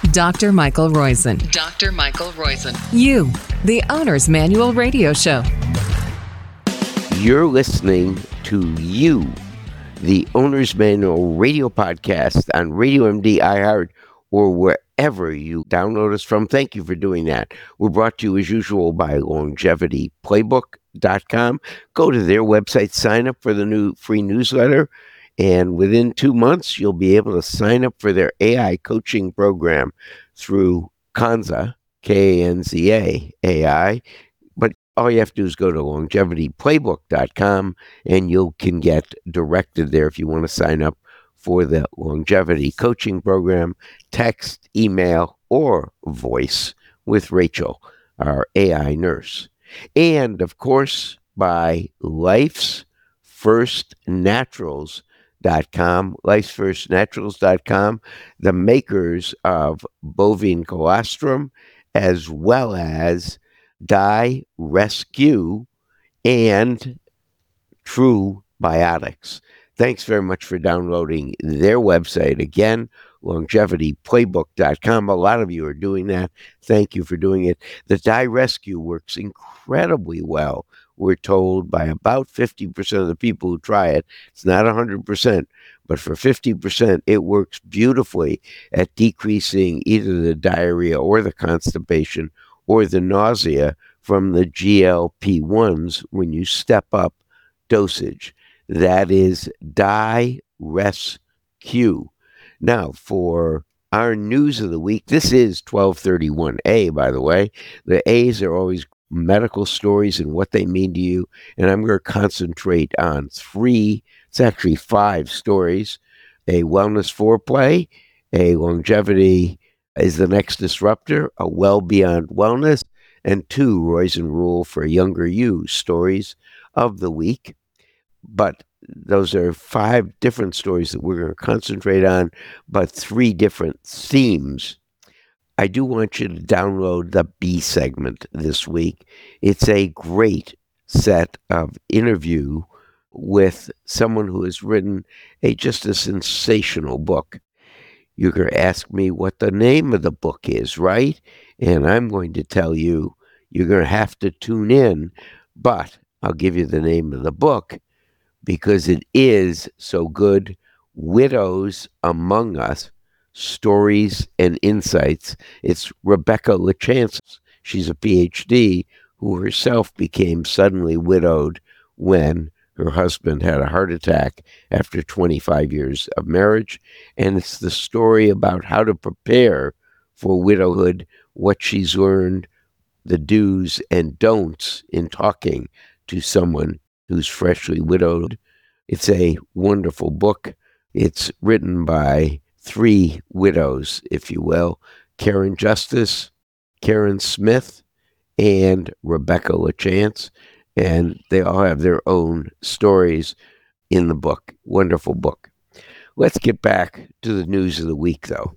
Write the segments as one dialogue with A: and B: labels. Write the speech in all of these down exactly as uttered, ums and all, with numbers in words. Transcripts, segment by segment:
A: Doctor Michael Roizen.
B: Doctor Michael Roizen.
A: You, the Owner's Manual Radio Show.
C: You're listening to You, the Owner's Manual Radio Podcast on Radio M D, iHeart, or wherever you download us from. Thank you for doing that. We're brought to you as usual by longevity playbook dot com. Go to their website, sign up for the new free newsletter, and within two months, you'll be able to sign up for their A I coaching program through Kanza, K A N Z A, A I. But all you have to do is go to longevity playbook dot com, and you can get directed there if you want to sign up for the longevity coaching program, text, email, or voice with Rachel, our A I nurse. And, of course, by Life's First Naturals dot com, lifes first naturals dot com, the makers of bovine colostrum, as well as Die Rescue and True Biotics. Thanks very much for downloading their website. Again, longevity playbook dot com. A lot of you are doing that. Thank you for doing it. The Die Rescue works incredibly well. We're told by about fifty percent of the people who try it. It's not one hundred percent, but for fifty percent, it works beautifully at decreasing either the diarrhea or the constipation or the nausea from the G L P ones when you step up dosage. That is Die Rescue. Now, for our news of the week, this is twelve thirty-one A, by the way. The A's are always medical stories and what they mean to you, and I'm going to concentrate on three, it's actually five stories: a wellness foreplay, a longevity is the next disruptor, a well beyond wellness, and two Roizen Rule for younger you stories of the week. But those are five different stories that we're going to concentrate on, but three different themes. I do want you to download the B segment this week. It's a great set of interview with someone who has written a just a sensational book. You're going to ask me what the name of the book is, right? And I'm going to tell you, you're going to have to tune in, but I'll give you the name of the book because it is so good. Widows Among Us, Stories and Insights. It's Rebecca LaChance. She's a P H D who herself became suddenly widowed when her husband had a heart attack after twenty-five years of marriage. And it's the story about how to prepare for widowhood, what she's learned, the do's and don'ts in talking to someone who's freshly widowed. It's a wonderful book. It's written by three widows, if you will: Karen Justice, Karen Smith, and Rebecca LaChance. And they all have their own stories in the book. Wonderful book. Let's get back to the news of the week, though.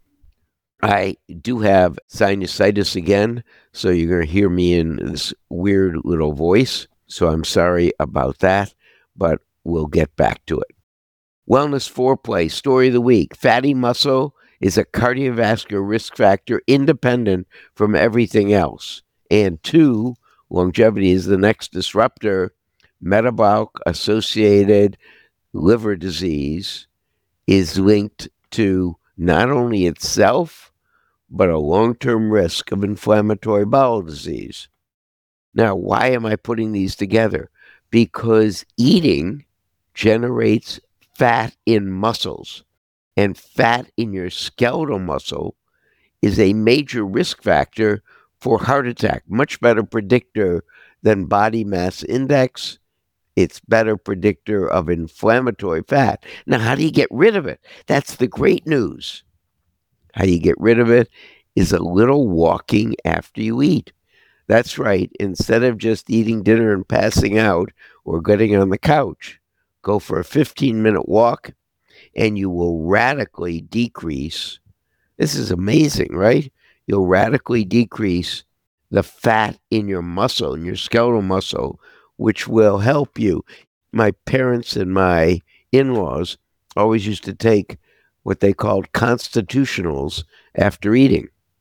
C: I do have sinusitis again, so you're going to hear me in this weird little voice. So I'm sorry about that, but we'll get back to it. Wellness foreplay, story of the week. Fatty muscle is a cardiovascular risk factor independent from everything else. And two, longevity is the next disruptor. Metabolic associated liver disease is linked to not only itself, but a long-term risk of inflammatory bowel disease. Now, why am I putting these together? Because eating generates fat in muscles, and fat in your skeletal muscle is a major risk factor for heart attack. Much better predictor than body mass index. It's better predictor of inflammatory fat. Now, how do you get rid of it? That's the great news. How you get rid of it is a little walking after you eat. That's right. Instead of just eating dinner and passing out or getting on the couch, go for a fifteen-minute walk, and you will radically decrease. This is amazing, right? You'll radically decrease the fat in your muscle, in your skeletal muscle, which will help you. My parents and my in-laws always used to take what they called constitutionals after eating.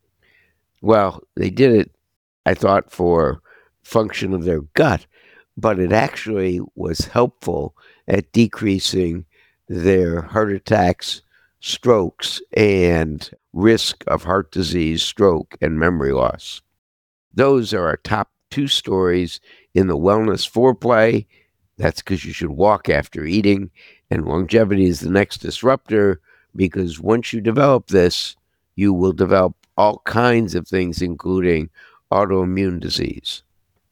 C: Well, they did it, I thought, for function of their gut, but it actually was helpful at decreasing their heart attacks, strokes, and risk of heart disease, stroke, and memory loss. Those are our top two stories in the wellness foreplay. That's because you should walk after eating. And longevity is the next disruptor, because once you develop this, you will develop all kinds of things, including autoimmune disease.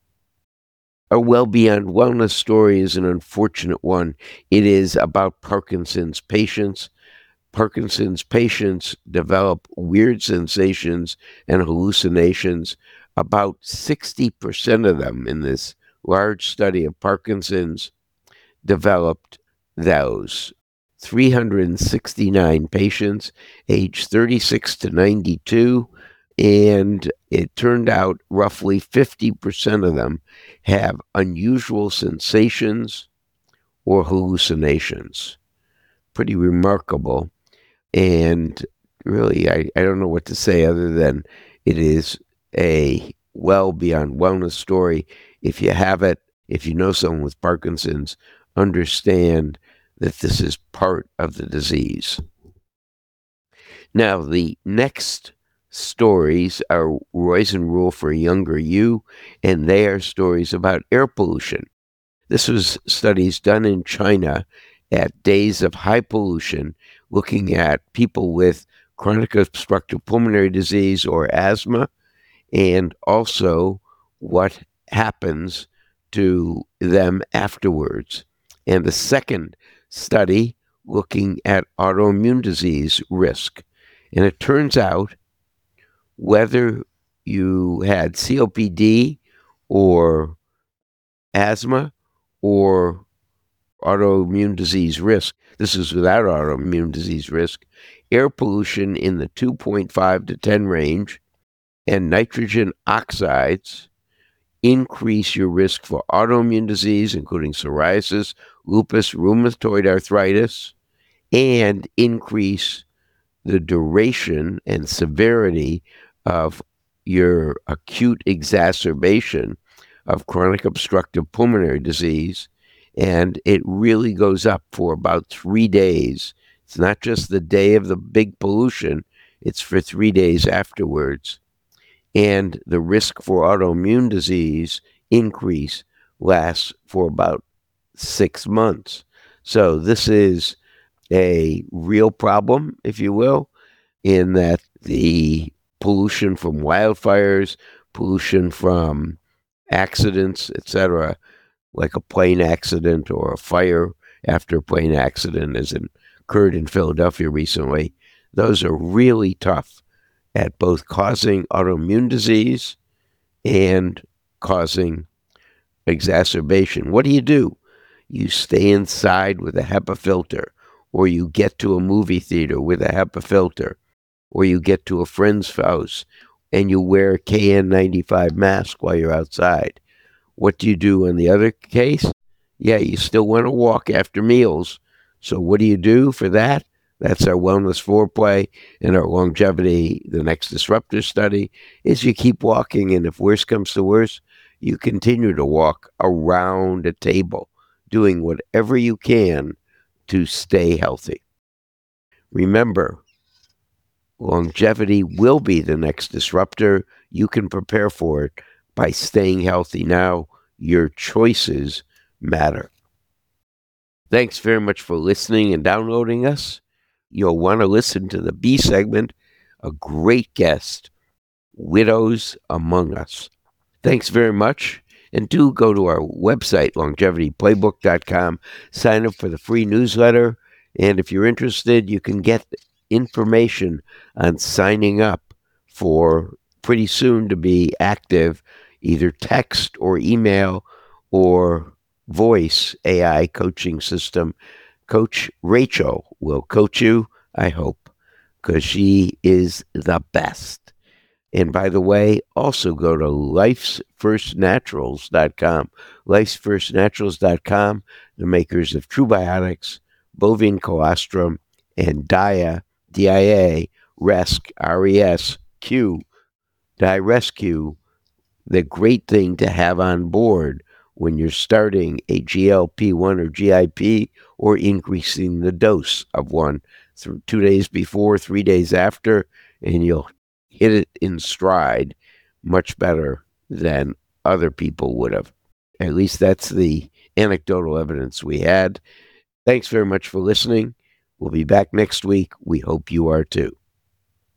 C: A Well Beyond Wellness story is an unfortunate one. It is about Parkinson's patients. Parkinson's patients develop weird sensations and hallucinations. About sixty percent of them in this large study of Parkinson's developed those. three hundred sixty-nine patients, aged thirty-six to ninety-two, and it turned out roughly fifty percent of them have unusual sensations or hallucinations. Pretty remarkable. And really, I, I don't know what to say other than it is a well beyond wellness story. If you have it, if you know someone with Parkinson's, understand that this is part of the disease. Now, the next stories are Roizen Rule for a Younger You, and they are stories about air pollution. This was studies done in China at days of high pollution, looking at people with chronic obstructive pulmonary disease or asthma, and also what happens to them afterwards. And the second study looking at autoimmune disease risk. And it turns out whether you had C O P D or asthma or autoimmune disease risk, this is without autoimmune disease risk, air pollution in the two point five to ten range and nitrogen oxides increase your risk for autoimmune disease, including psoriasis, lupus, rheumatoid arthritis, and increase the duration and severity of your acute exacerbation of chronic obstructive pulmonary disease. And it really goes up for about three days. It's not just the day of the big pollution, it's for three days afterwards. And the risk for autoimmune disease increase lasts for about six months. So this is a real problem, if you will, in that the pollution from wildfires, pollution from accidents, et cetera, like a plane accident or a fire after a plane accident, as it occurred in Philadelphia recently, those are really tough at both causing autoimmune disease and causing exacerbation. What do you do? You stay inside with a HEPA filter, or you get to a movie theater with a HEPA filter, or you get to a friend's house and you wear a K N ninety-five mask while you're outside. What do you do in the other case? Yeah, you still want to walk after meals. So what do you do for that? That's our wellness foreplay and our longevity. The next disruptor study is you keep walking, and if worse comes to worse, you continue to walk around a table, doing whatever you can to stay healthy. Remember, longevity will be the next disruptor. You can prepare for it by staying healthy now. Your choices matter. Thanks very much for listening and downloading us. You'll want to listen to the B segment, a great guest, Widows Among Us. Thanks very much. And do go to our website, longevity playbook dot com, sign up for the free newsletter. And if you're interested, you can get information on signing up for pretty soon to be active, either text or email or voice A I coaching system. Coach Rachel will coach you, I hope, because she is the best. And by the way, also go to lifes first naturals dot com. lifes first naturals dot com, the makers of Trubiotics, bovine colostrum, and Dia, D I A, Resq, R E S Q, DiResQ, the great thing to have on board when you're starting a G L P one or G I P or increasing the dose of one through two days before, three days after, and you'll hit it in stride much better than other people would have. At least that's the anecdotal evidence we had. Thanks very much for listening. We'll be back next week. We hope you are too.